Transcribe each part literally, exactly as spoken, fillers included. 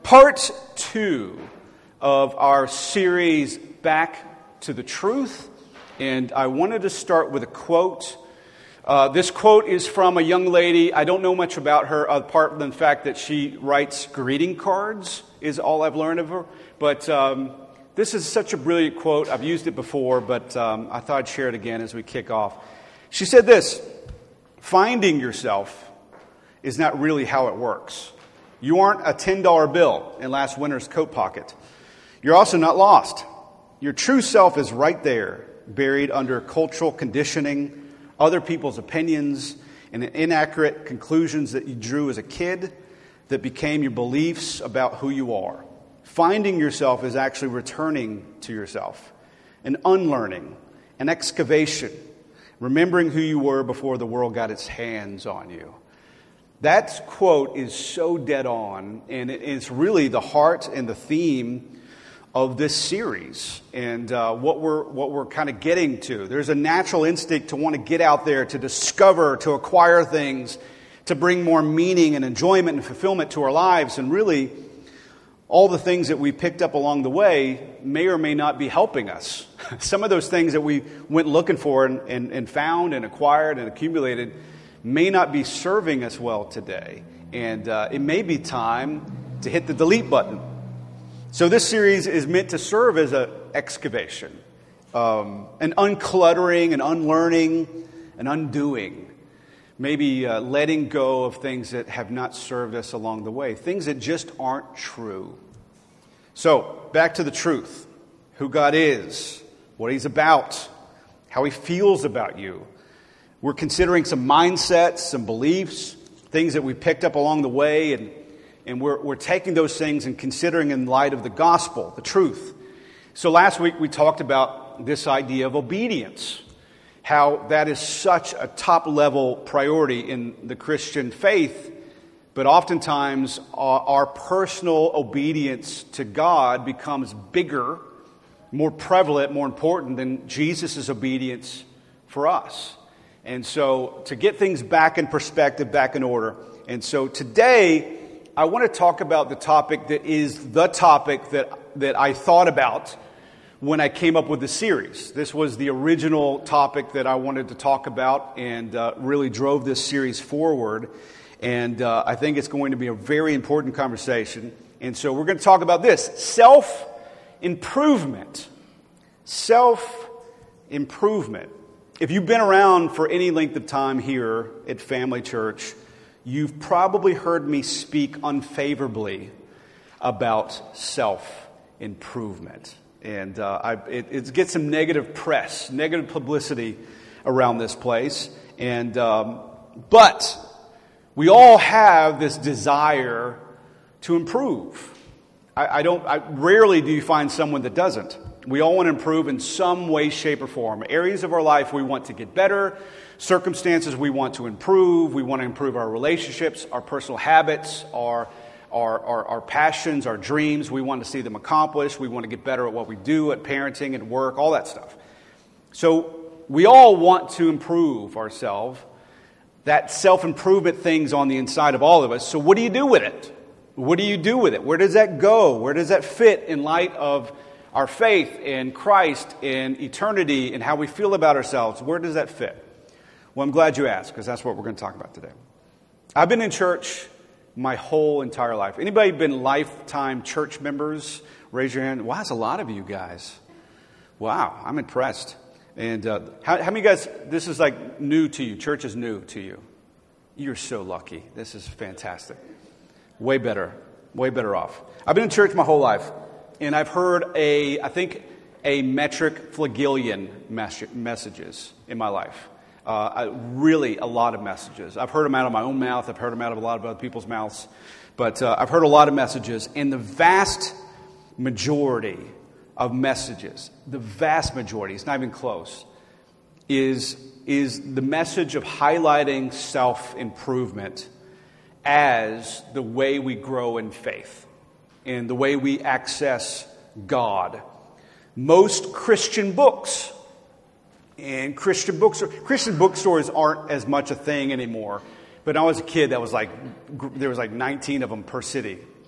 Part two of our series, Back to the Truth. And I wanted to start with a quote. Uh, this quote is from a young lady. I don't know much about her, apart from the fact that she writes greeting cards, is all I've learned of her. But um, this is such a brilliant quote. I've used it before, but um, I thought I'd share it again as we kick off. She said this: "Finding yourself is not really how it works. You aren't a ten dollar bill in last winter's coat pocket. You're also not lost. Your true self is right there, buried under cultural conditioning, other people's opinions, and inaccurate conclusions that you drew as a kid that became your beliefs about who you are. Finding yourself is actually returning to yourself, an unlearning, an excavation, remembering who you were before the world got its hands on you." That quote is so dead on, and it's really the heart and the theme of this series and uh, what we're what we're kind of getting to. There's a natural instinct to want to get out there, to discover, to acquire things, to bring more meaning and enjoyment and fulfillment to our lives. And really, all the things that we picked up along the way may or may not be helping us. Some of those things that we went looking for and, and, and found and acquired and accumulated may not be serving us well today. And uh, it may be time to hit the delete button. So this series is meant to serve as an excavation, um, an uncluttering, an unlearning, an undoing. Maybe uh, letting go of things that have not served us along the way, things that just aren't true. So, back to the truth. Who God is, what He's about, how He feels about you. We're considering some mindsets, some beliefs, things that we picked up along the way, and, and we're, we're taking those things and considering in light of the gospel, the truth. So last week we talked about this idea of obedience, how that is such a top-level priority in the Christian faith, but oftentimes our, our personal obedience to God becomes bigger, more prevalent, more important than Jesus' obedience for us. And so to get things back in perspective, back in order. And so today, I want to talk about the topic that is the topic that, that I thought about when I came up with the series. This was the original topic that I wanted to talk about and uh, really drove this series forward. And uh, I think it's going to be a very important conversation. And so we're going to talk about this: self-improvement. Self-improvement. If you've been around for any length of time here at Family Church, you've probably heard me speak unfavorably about self-improvement. And uh, I, it, it gets some negative press, negative publicity around this place. And um, but we all have this desire to improve. I, I don't. I, rarely do you find someone that doesn't. We all want to improve in some way, shape, or form. Areas of our life we want to get better. Circumstances we want to improve. We want to improve our relationships, our personal habits, our, our, our, our passions, our dreams. We want to see them accomplished. We want to get better at what we do, at parenting, at work, all that stuff. So we all want to improve ourselves. That self-improvement thing's on the inside of all of us. So what do you do with it? What do you do with it? Where does that go? Where does that fit in light of our faith in Christ, in eternity, and how we feel about ourselves? Where does that fit? Well, I'm glad you asked, because that's what we're going to talk about today. I've been in church my whole entire life. Anybody been lifetime church members? Raise your hand. Wow, that's a lot of you guys. Wow, I'm impressed. And uh, how, how many guys, this is like new to you? Church is new to you. You're so lucky. This is fantastic. Way better. Way better off. I've been in church my whole life. And I've heard a, I think, a metric flagillion mes- messages in my life. Uh, I, really a lot of messages. I've heard them out of my own mouth. I've heard them out of a lot of other people's mouths. But uh, I've heard a lot of messages. And the vast majority of messages, the vast majority, it's not even close, is, is the message of highlighting self-improvement as the way we grow in faith and the way we access God. Most Christian books and Christian bookstores, Christian bookstores aren't as much a thing anymore. But when I was a kid, that was like there was like nineteen of them per city.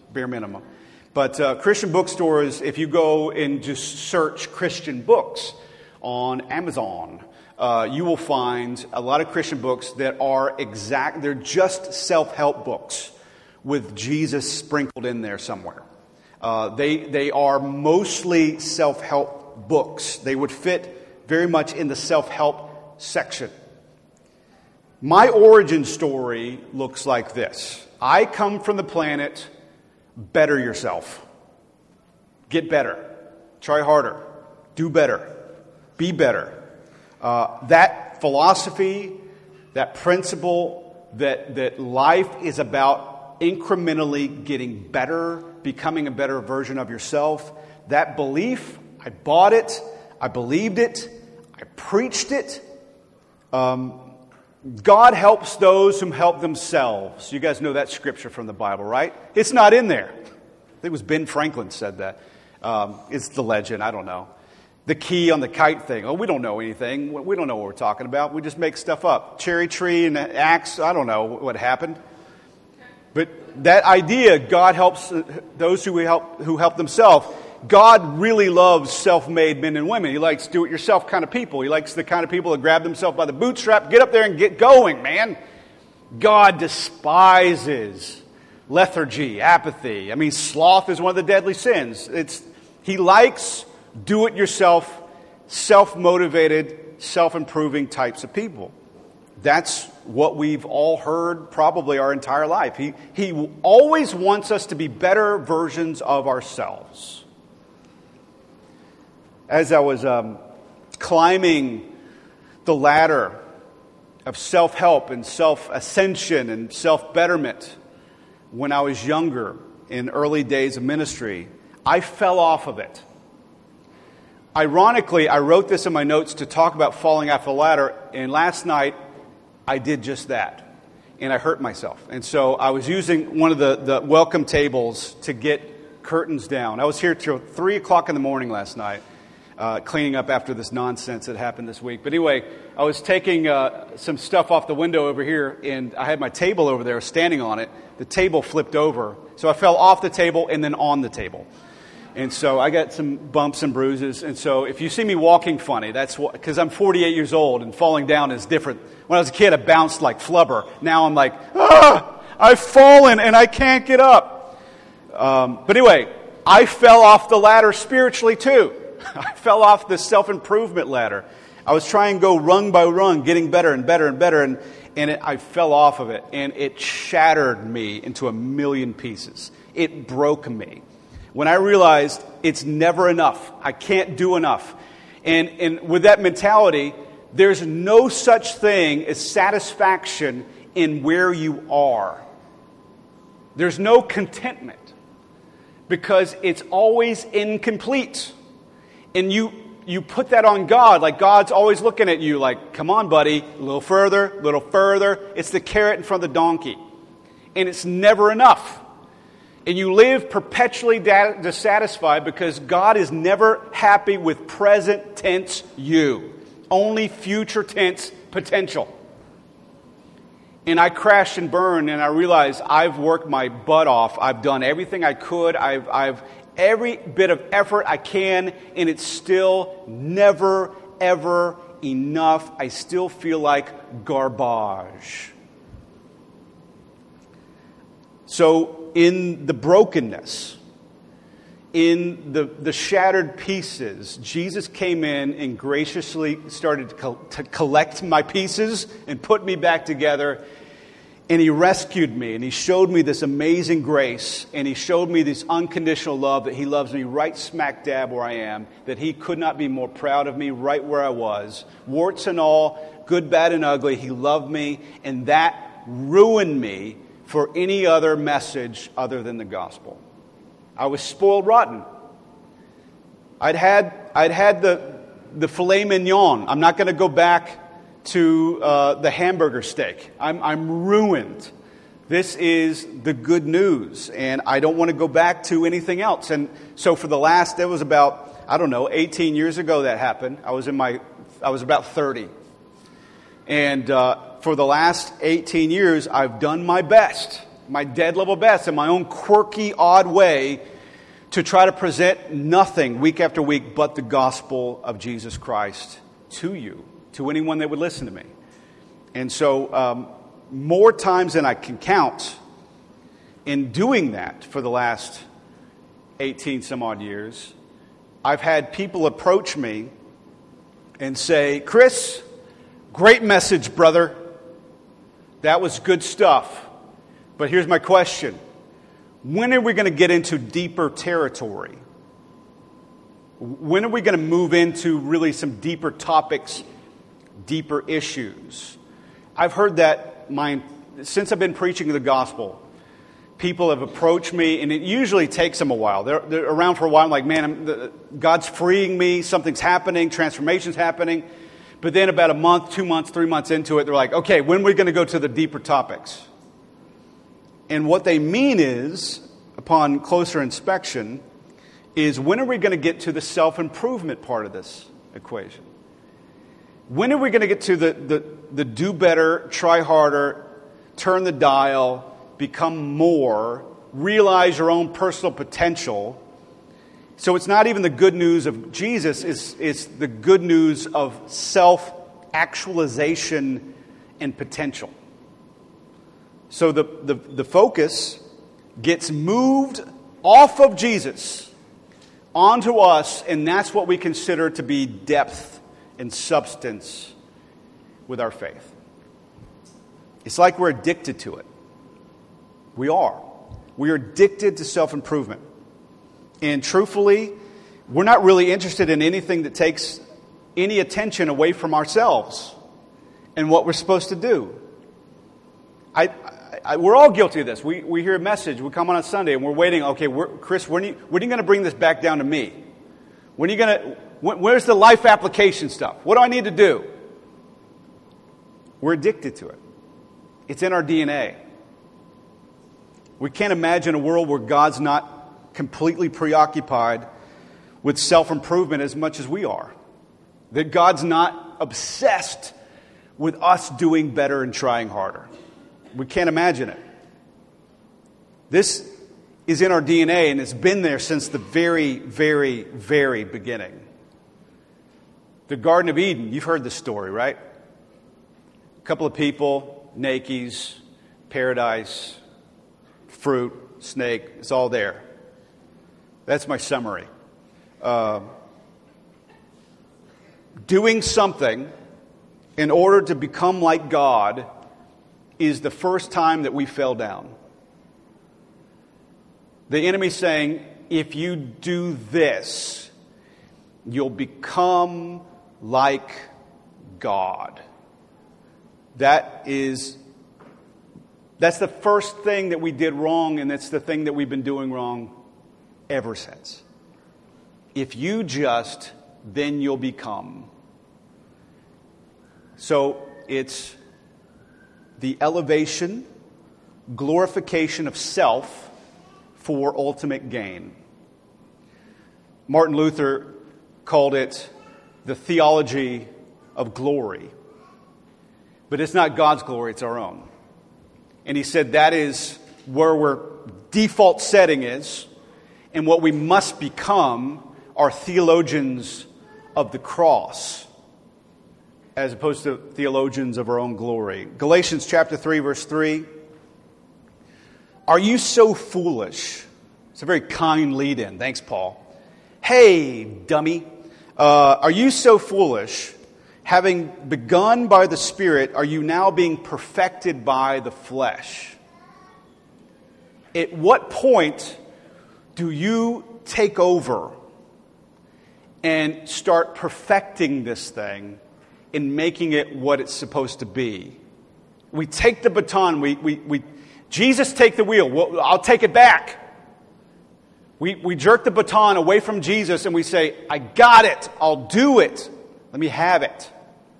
bare minimum. But uh, Christian bookstores, if you go and just search Christian books on Amazon, uh, you will find a lot of Christian books that are exact, they're just self-help books with Jesus sprinkled in there somewhere. Uh, they, they are mostly self-help books. They would fit very much in the self-help section. My origin story looks like this. I come from the planet, better yourself. Get better. Try harder. Do better. Be better. Uh, that philosophy, that principle, that, that life is about incrementally getting better, becoming a better version of yourself. That belief, I bought it. I believed it. I preached it. Um, God helps those who help themselves. You guys know that scripture from the Bible, right? It's not in there. I think it was Ben Franklin said that. Um, it's the legend. I don't know. The key on the kite thing. Oh, we don't know anything. We don't know what we're talking about. We just make stuff up. Cherry tree and axe. I don't know what happened. But that idea, God helps those who help who help themselves. God really loves self-made men and women. He likes do-it-yourself kind of people. He likes the kind of people that grab themselves by the bootstrap, get up there and get going, man. God despises lethargy, apathy. I mean, sloth is one of the deadly sins. It's He likes do-it-yourself, self-motivated, self-improving types of people. That's what we've all heard probably our entire life. He, he always wants us to be better versions of ourselves. As I was um, climbing the ladder of self-help and self-ascension and self-betterment when I was younger, in early days of ministry, I fell off of it. Ironically, I wrote this in my notes to talk about falling off the ladder, and last night I did just that, and I hurt myself. And so I was using one of the, the welcome tables to get curtains down. I was here till three o'clock in the morning last night, uh, cleaning up after this nonsense that happened this week. But anyway, I was taking uh, some stuff off the window over here, and I had my table over there standing on it. The table flipped over, so I fell off the table and then on the table. And so I got some bumps and bruises. And so if you see me walking funny, that's what, because I'm forty-eight years old and falling down is different. When I was a kid, I bounced like flubber. Now I'm like, ah, I've fallen and I can't get up. Um, but anyway, I fell off the ladder spiritually too. I fell off the self-improvement ladder. I was trying to go rung by rung, getting better and better and better. And, and it, I fell off of it. And it shattered me into a million pieces. It broke me. When I realized it's never enough. I can't do enough. And, and with that mentality, there's no such thing as satisfaction in where you are. There's no contentment because it's always incomplete. And you, you put that on God, like God's always looking at you like, come on, buddy, a little further, a little further. It's the carrot in front of the donkey. And it's never enough. And you live perpetually dissatisfied because God is never happy with present tense you. Only future tense potential. And I crashed and burned and I realized I've worked my butt off. I've done everything I could. I've, I've every bit of effort I can, and it's still never, ever enough. I still feel like garbage. So in the brokenness, in the, the shattered pieces, Jesus came in and graciously started to, co- to collect my pieces and put me back together. And He rescued me, and He showed me this amazing grace, and He showed me this unconditional love that He loves me right smack dab where I am, that He could not be more proud of me right where I was. Warts and all, good, bad, and ugly, He loved me, and that ruined me for any other message other than the gospel. I was spoiled rotten. I'd had I'd had the the filet mignon. I'm not going to go back to uh, the hamburger steak. I'm I'm ruined. This is the good news, and I don't want to go back to anything else. And so for the last, it was about I don't know, eighteen years ago that happened. I was in my I was about thirty, and uh, for the last eighteen years, I've done my best my dead level best in my own quirky, odd way to try to present nothing week after week but the gospel of Jesus Christ to you, to anyone that would listen to me. And so um, more times than I can count in doing that for the last eighteen some odd years, I've had people approach me and say, Chris, great message, brother. That was good stuff. But here's my question. When are we going to get into deeper territory? When are we going to move into really some deeper topics, deeper issues? I've heard that my, since I've been preaching the gospel. People have approached me, and it usually takes them a while. They're, they're around for a while, I'm like, man, I'm, the, God's freeing me, something's happening, transformation's happening. But then about a month, two months, three months into it, they're like, okay, when are we going to go to the deeper topics? And what they mean is, upon closer inspection, is when are we going to get to the self-improvement part of this equation? When are we going to get to the, the, the do better, try harder, turn the dial, become more, realize your own personal potential? So it's not even the good news of Jesus, it's, it's the good news of self-actualization and potential. So the, the, the focus gets moved off of Jesus onto us, and that's what we consider to be depth and substance with our faith. It's like we're addicted to it. We are. We are addicted to self-improvement. And truthfully, we're not really interested in anything that takes any attention away from ourselves and what we're supposed to do. I, I, we're all guilty of this. We, we hear a message, we come on a Sunday, and we're waiting, okay, we're, Chris, when are you, when are you going to bring this back down to me? When are you going to, when, where's the life application stuff? What do I need to do? We're addicted to it. It's in our D N A. We can't imagine a world where God's not completely preoccupied with self-improvement as much as we are. That God's not obsessed with us doing better and trying harder. We can't imagine it. This is in our D N A, and it's been there since the very, very, very beginning. The Garden of Eden, you've heard this story, right? A couple of people, Nakes, paradise, fruit, snake, it's all there. That's my summary. Uh, doing something in order to become like God is the first time that we fell down. The enemy's saying, if you do this, you'll become like God. That is, that's the first thing that we did wrong, and that's the thing that we've been doing wrong ever since. If you just, then you'll become. So it's the elevation, glorification of self for ultimate gain. Martin Luther called it the theology of glory. But it's not God's glory, it's our own. And he said that is where our default setting is, and what we must become are theologians of the cross, as opposed to theologians of our own glory. Galatians chapter three, verse three. Are you so foolish? It's a very kind lead-in. Thanks, Paul. Hey, dummy. Uh, are you so foolish? Having begun by the Spirit, are you now being perfected by the flesh? At what point do you take over and start perfecting this thing and making it what it's supposed to be? We take the baton. We, we, we Jesus, take the wheel. Well, I'll take it back. We, we jerk the baton away from Jesus and we say, I got it. I'll do it. Let me have it.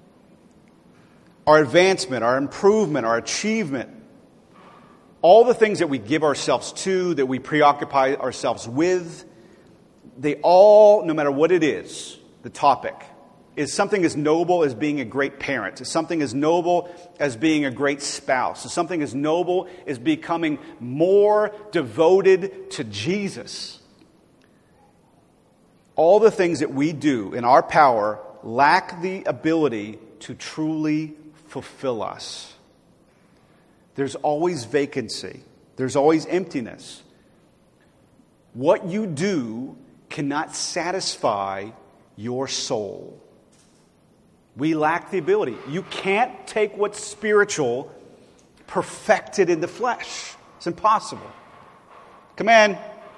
Our advancement, our improvement, our achievement, all the things that we give ourselves to, that we preoccupy ourselves with, they all, no matter what it is, the topic, is something as noble as being a great parent. It's something as noble as being a great spouse. It's something as noble as becoming more devoted to Jesus. All the things that we do in our power lack the ability to truly fulfill us. There's always vacancy. There's always emptiness. What you do cannot satisfy your soul. We lack the ability. You can't take what's spiritual, perfect it in the flesh. It's impossible. Come in.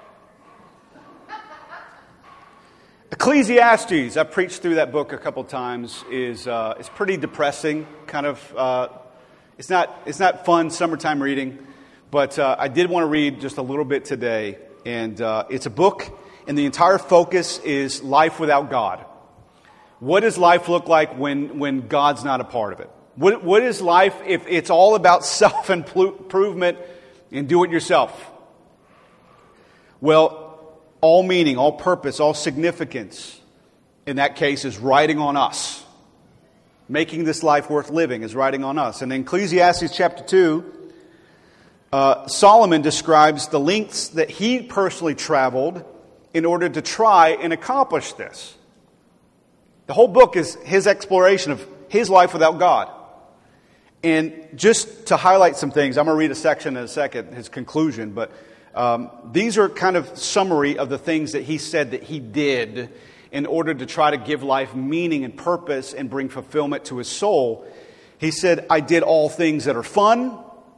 Ecclesiastes, I've preached through that book a couple times, is uh, it's pretty depressing, kind of, uh, it's not it's not fun summertime reading, but uh, I did want to read just a little bit today, and uh, it's a book, and the entire focus is life without God. What does life look like when, when God's not a part of it? What, what is life if it's all about self-improvement and do it yourself? Well, all meaning, all purpose, all significance, in that case, is riding on us. Making this life worth living is riding on us. And in Ecclesiastes chapter two, uh, Solomon describes the lengths that he personally traveled in order to try and accomplish this. The whole book is his exploration of his life without God. And just to highlight some things, I'm going to read a section in a second, his conclusion, but Um, these are kind of summary of the things that he said that he did in order to try to give life meaning and purpose and bring fulfillment to his soul. He said, I did all things that are fun.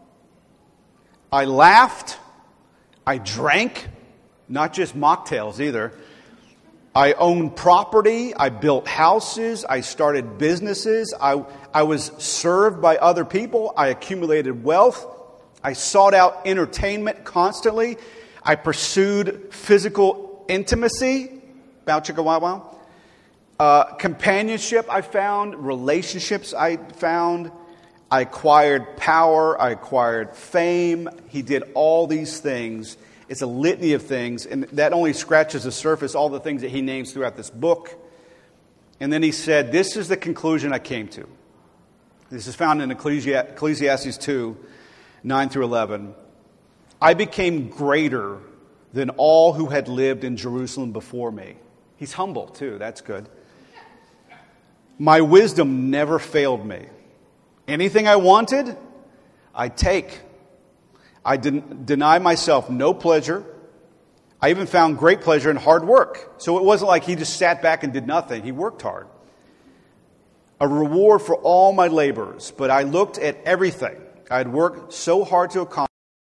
I laughed. I drank, not just mocktails either. I owned property. I built houses. I started businesses. I, I was served by other people. I accumulated wealth. I sought out entertainment constantly. I pursued physical intimacy. Bow chicka wow wow. Uh, companionship I found. Relationships I found. I acquired power. I acquired fame. He did all these things. It's a litany of things. And that only scratches the surface, all the things that he names throughout this book. And then he said, this is the conclusion I came to. This is found in Ecclesiastes two. nine through eleven, I became greater than all who had lived in Jerusalem before me. He's humble too, that's good. My wisdom never failed me. Anything I wanted, I'd take. I den- deny myself no pleasure. I even found great pleasure in hard work. So it wasn't like he just sat back and did nothing. He worked hard. A reward for all my labors, but I looked at everything I had worked so hard to accomplish,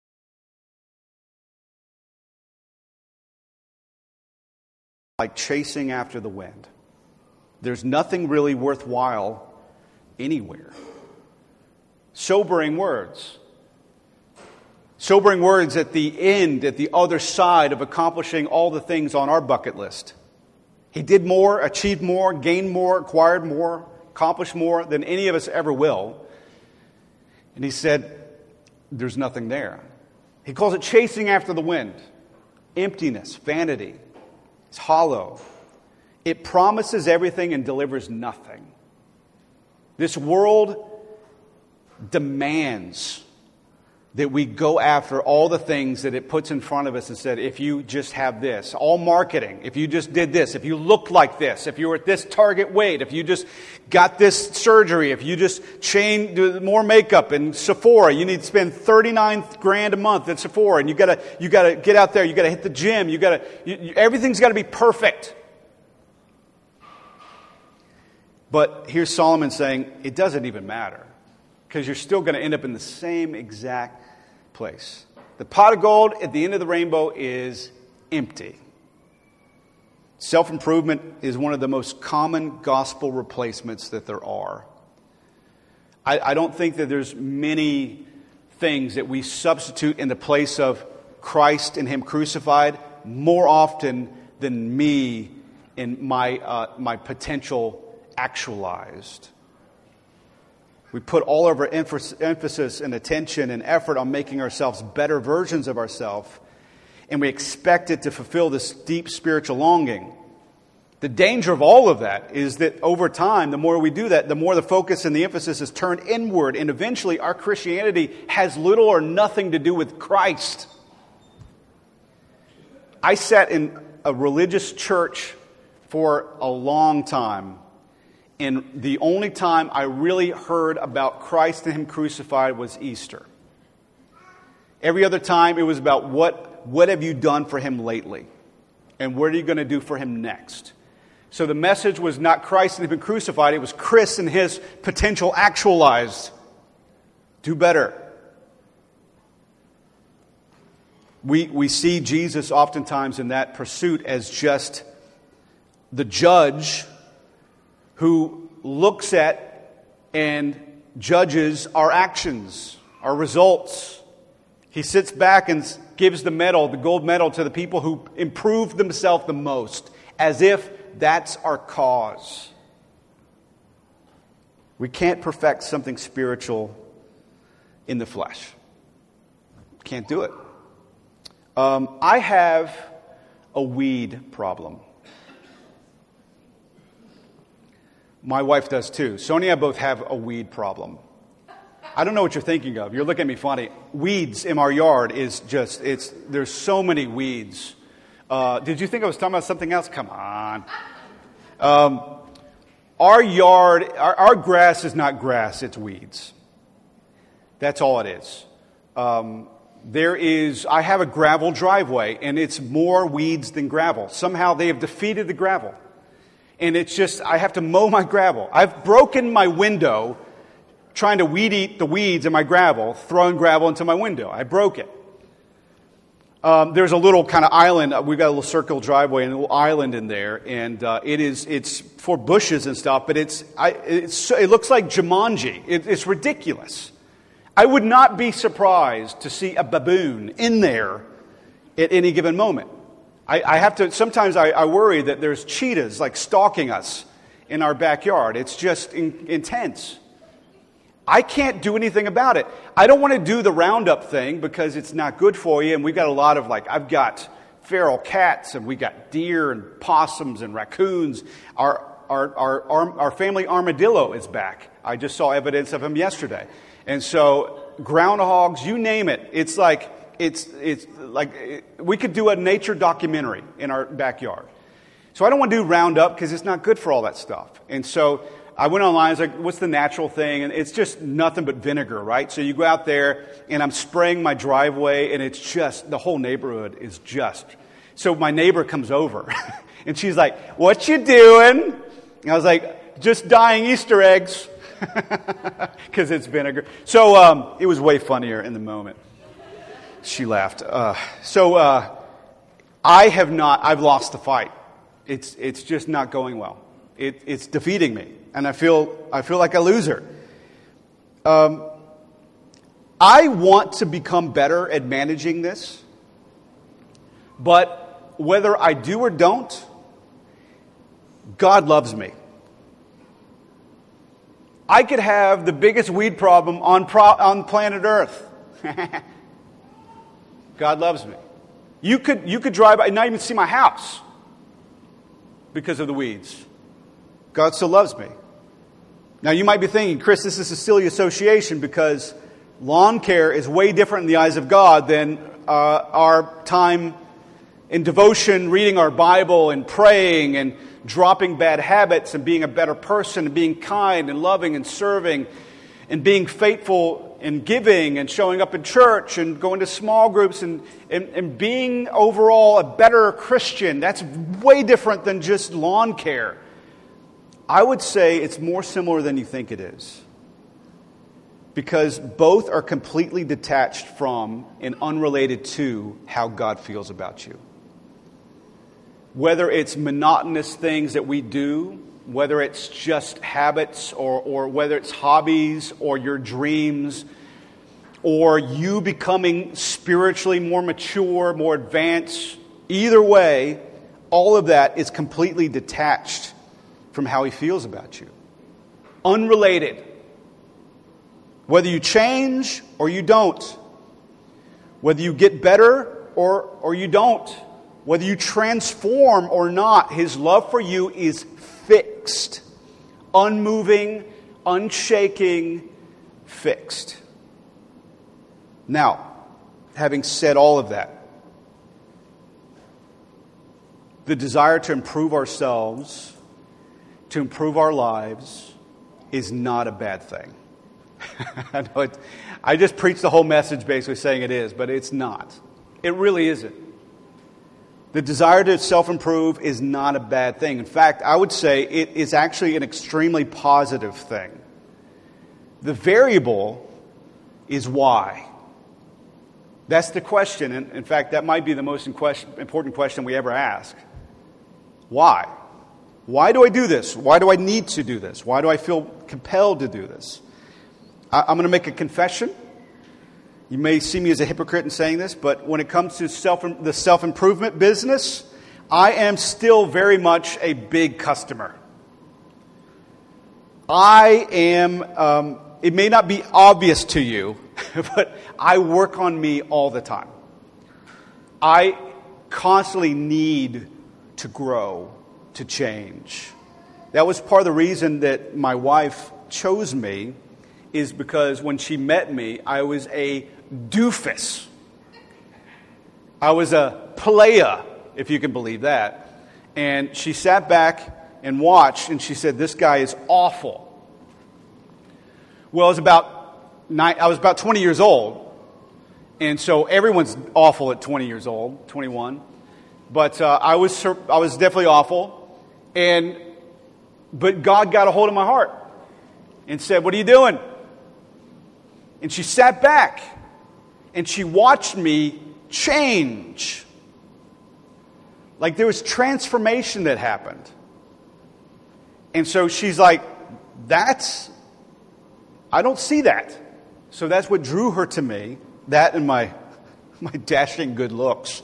like chasing after the wind. There's nothing really worthwhile anywhere. Sobering words. Sobering words at the end, at the other side of accomplishing all the things on our bucket list. He did more, achieved more, gained more, acquired more, accomplished more than any of us ever will. And he said, there's nothing there. He calls it chasing after the wind. Emptiness, vanity. It's hollow. It promises everything and delivers nothing. This world demands that we go after all the things that it puts in front of us and said, if you just have this, all marketing, if you just did this, if you looked like this, if you were at this target weight, if you just got this surgery, if you just chain do more makeup in Sephora, you need to spend thirty-nine grand a month at Sephora, and you gotta you gotta get out there, you gotta hit the gym, you gotta you, you, everything's got to be perfect. But here's Solomon saying it doesn't even matter, because you're still going to end up in the same exact place. The pot of gold at the end of the rainbow is empty. Self-improvement is one of the most common gospel replacements that there are. I, I don't think that there's many things that we substitute in the place of Christ and Him crucified more often than me and my uh, my potential actualized. We put all of our emphasis and attention and effort on making ourselves better versions of ourselves, and we expect it to fulfill this deep spiritual longing. The danger of all of that is that over time, the more we do that, the more the focus and the emphasis is turned inward, and eventually our Christianity has little or nothing to do with Christ. I sat in a religious church for a long time, and the only time I really heard about Christ and Him crucified was Easter. Every other time it was about what, what have you done for Him lately? And what are you going to do for Him next? So the message was not Christ and Him crucified, it was Chris and His potential actualized. Do better. We, we see Jesus oftentimes in that pursuit as just the judge who looks at and judges our actions, our results. He sits back and gives the medal, the gold medal, to the people who improved themselves the most, as if that's our cause. We can't perfect something spiritual in the flesh. Can't do it. Um, I have a weed problem. My wife does too. Sonia and I both have a weed problem. I don't know what you're thinking of. You're looking at me funny. Weeds in our yard is just, it's there's so many weeds. Uh, did you think I was talking about something else? Come on. Um, our yard, our, our grass is not grass, it's weeds. That's all it is. Um, there is, I have a gravel driveway, and it's more weeds than gravel. Somehow they have defeated the gravel. And it's just, I have to mow my gravel. I've broken my window trying to weed eat the weeds in my gravel, throwing gravel into my window. I broke it. Um, there's a little kind of island. We've got a little circle driveway and a little island in there, and uh, it is it's for bushes and stuff. But it's I, it's it looks like Jumanji. It, it's ridiculous. I would not be surprised to see a baboon in there at any given moment. I, I have to. Sometimes I, I worry that there's cheetahs like stalking us in our backyard. It's just in, intense. I can't do anything about it. I don't want to do the Roundup thing because it's not good for you. And we've got a lot of like, I've got feral cats and we got deer and possums and raccoons. Our, our, our, our, our family armadillo is back. I just saw evidence of him yesterday. And so groundhogs, you name it. It's like, it's, it's like, we could do a nature documentary in our backyard. So I don't want to do Roundup because it's not good for all that stuff. And so I went online, I was like, what's the natural thing? And it's just nothing but vinegar, right? So you go out there, and I'm spraying my driveway, and it's just, the whole neighborhood is just. So my neighbor comes over, and she's like, what you doing? And I was like, just dyeing Easter eggs, because it's vinegar. So um, it was way funnier in the moment. She laughed. Uh, so uh, I have not, I've lost the fight. It's, it's just not going well. It, it's defeating me. And I feel I feel like a loser. Um, I want to become better at managing this. But whether I do or don't, God loves me. I could have the biggest weed problem on, pro- on planet Earth. God loves me. You could, you could drive by and not even see my house because of the weeds. God still loves me. Now you might be thinking, Chris, this is a silly association because lawn care is way different in the eyes of God than uh, our time in devotion, reading our Bible and praying and dropping bad habits and being a better person and being kind and loving and serving and being faithful and giving and showing up in church and going to small groups and, and, and being overall a better Christian. That's way different than just lawn care. I would say it's more similar than you think it is. Because both are completely detached from and unrelated to how God feels about you. Whether it's monotonous things that we do, whether it's just habits, or, or whether it's hobbies or your dreams, or you becoming spiritually more mature, more advanced, either way, all of that is completely detached from how He feels about you. Unrelated. Whether you change or you don't. Whether you get better or, or you don't. Whether you transform or not, His love for you is fixed, unmoving, unshaking, fixed. Now, having said all of that, the desire to improve ourselves, to improve our lives, is not a bad thing. I know it, I just preached the whole message basically saying it is, but it's not. It really isn't. The desire to self-improve is not a bad thing. In fact, I would say it is actually an extremely positive thing. The variable is why. That's the question. And in fact, that might be the most important question we ever ask. Why? Why do I do this? Why do I need to do this? Why do I feel compelled to do this? I, I'm going to make a confession. You may see me as a hypocrite in saying this, but when it comes to self, the self-improvement business, I am still very much a big customer. I am, um, it may not be obvious to you, but I work on me all the time. I constantly need to grow, to change. That was part of the reason that my wife chose me, is because when she met me, I was a doofus. I was a playa, if you can believe that. And she sat back and watched, and she said, "This guy is awful." Well, I was about nine, I was about twenty years old, and so everyone's awful at twenty years old, twenty-one. But uh, I was I was definitely awful, and but God got a hold of my heart and said, "What are you doing?" And she sat back. And she watched me change. Like there was transformation that happened. And so she's like, that's, I don't see that. So that's what drew her to me. That and my, my dashing good looks.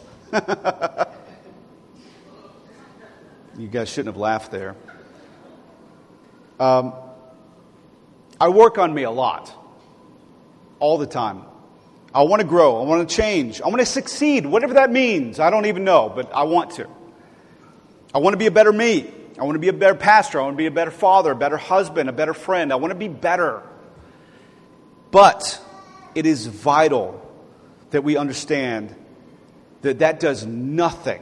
You guys shouldn't have laughed there. Um, I work on me a lot. All the time. I want to grow. I want to change. I want to succeed. Whatever that means. I don't even know, but I want to. I want to be a better me. I want to be a better pastor. I want to be a better father, a better husband, a better friend. I want to be better. But it is vital that we understand that that does nothing.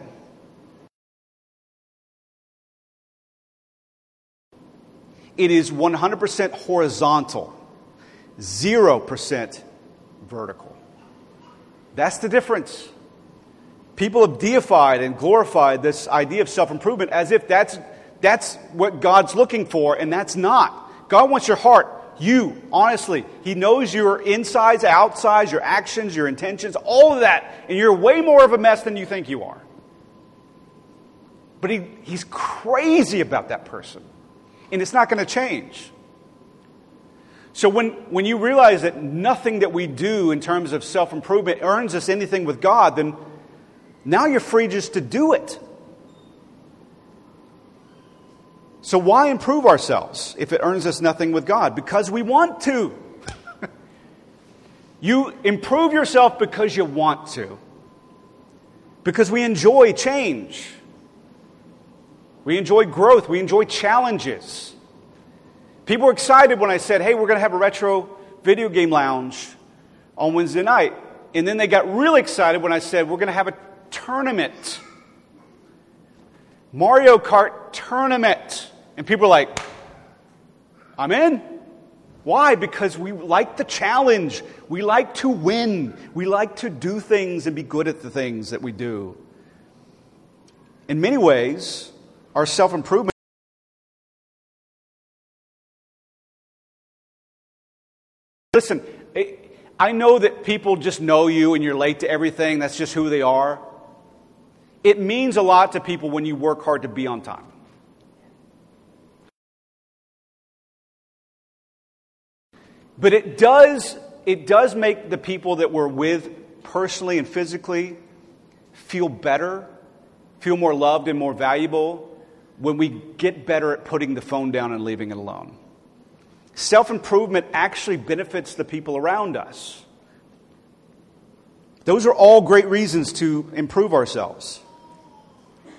It is one hundred percent horizontal, zero percent vertical. That's the difference. People have deified and glorified this idea of self-improvement as if that's that's what God's looking for, and that's not. God wants your heart, you, honestly. He knows your insides, outsides, your actions, your intentions, all of that, and you're way more of a mess than you think you are. But he, he's crazy about that person, and it's not going to change. So when, when you realize that nothing that we do in terms of self-improvement earns us anything with God, then now you're free just to do it. So why improve ourselves if it earns us nothing with God? Because we want to. You improve yourself because you want to. Because we enjoy change. We enjoy growth. We enjoy challenges. People were excited when I said, hey, we're going to have a retro video game lounge on Wednesday night. And then they got really excited when I said, we're going to have a tournament. Mario Kart tournament. And people are like, I'm in. Why? Because we like the challenge. We like to win. We like to do things and be good at the things that we do. In many ways, our self-improvement Listen, I know that people just know you and you're late to everything. That's just who they are. It means a lot to people when you work hard to be on time. But it does, it does make the people that we're with personally and physically feel better, feel more loved and more valuable when we get better at putting the phone down and leaving it alone. Self-improvement actually benefits the people around us. Those are all great reasons to improve ourselves.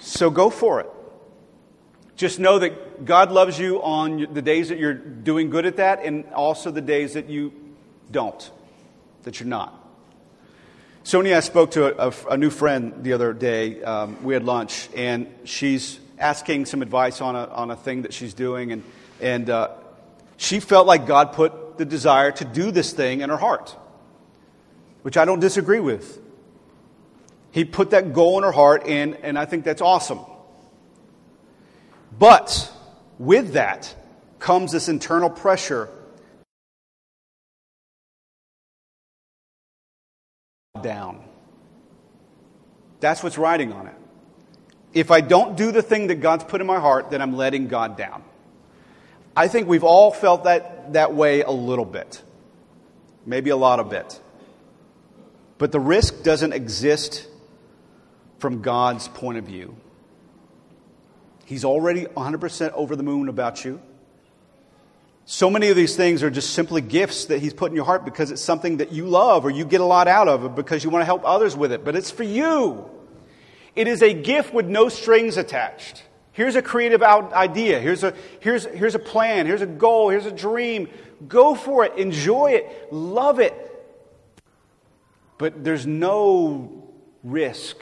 So go for it. Just know that God loves you on the days that you're doing good at that, and also the days that you don't, that you're not. Sonia spoke to a, a, a new friend the other day. Um, we had lunch, and she's asking some advice on a on a thing that she's doing, and and uh, she felt like God put the desire to do this thing in her heart, which I don't disagree with. He put that goal in her heart, and, and I think that's awesome. But with that comes this internal pressure down. That's what's riding on it. If I don't do the thing that God's put in my heart, then I'm letting God down. I think we've all felt that, that way a little bit. Maybe a lot of bit. But the risk doesn't exist from God's point of view. He's already one hundred percent over the moon about you. So many of these things are just simply gifts that He's put in your heart because it's something that you love or you get a lot out of it because you want to help others with it. But it's for you. It is a gift with no strings attached. Here's a creative idea. Here's a, here's, here's a plan. Here's a goal. Here's a dream. Go for it. Enjoy it. Love it. But there's no risk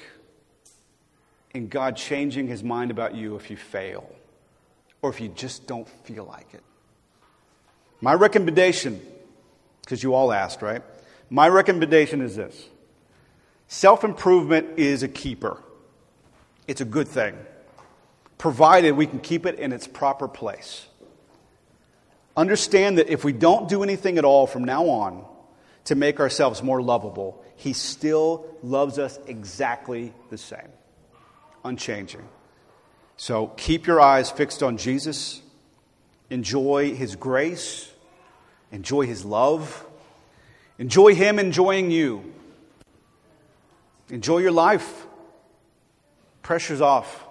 in God changing His mind about you if you fail or if you just don't feel like it. My recommendation, because you all asked, right? My recommendation is this. Self-improvement is a keeper. It's a good thing, provided we can keep it in its proper place. Understand that if we don't do anything at all from now on to make ourselves more lovable, He still loves us exactly the same, unchanging. So keep your eyes fixed on Jesus. Enjoy His grace. Enjoy His love. Enjoy Him enjoying you. Enjoy your life. Pressure's off.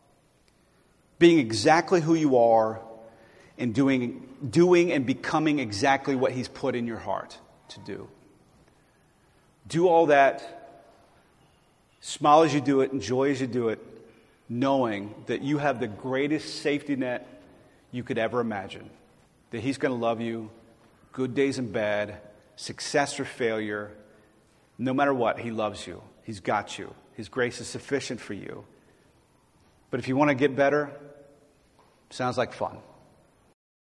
Being exactly who you are and doing, doing and becoming exactly what He's put in your heart to do. Do all that. Smile as you do it. Enjoy as you do it. Knowing that you have the greatest safety net you could ever imagine. That He's going to love you, good days and bad, success or failure. No matter what, He loves you. He's got you. His grace is sufficient for you. But if you want to get better, sounds like fun.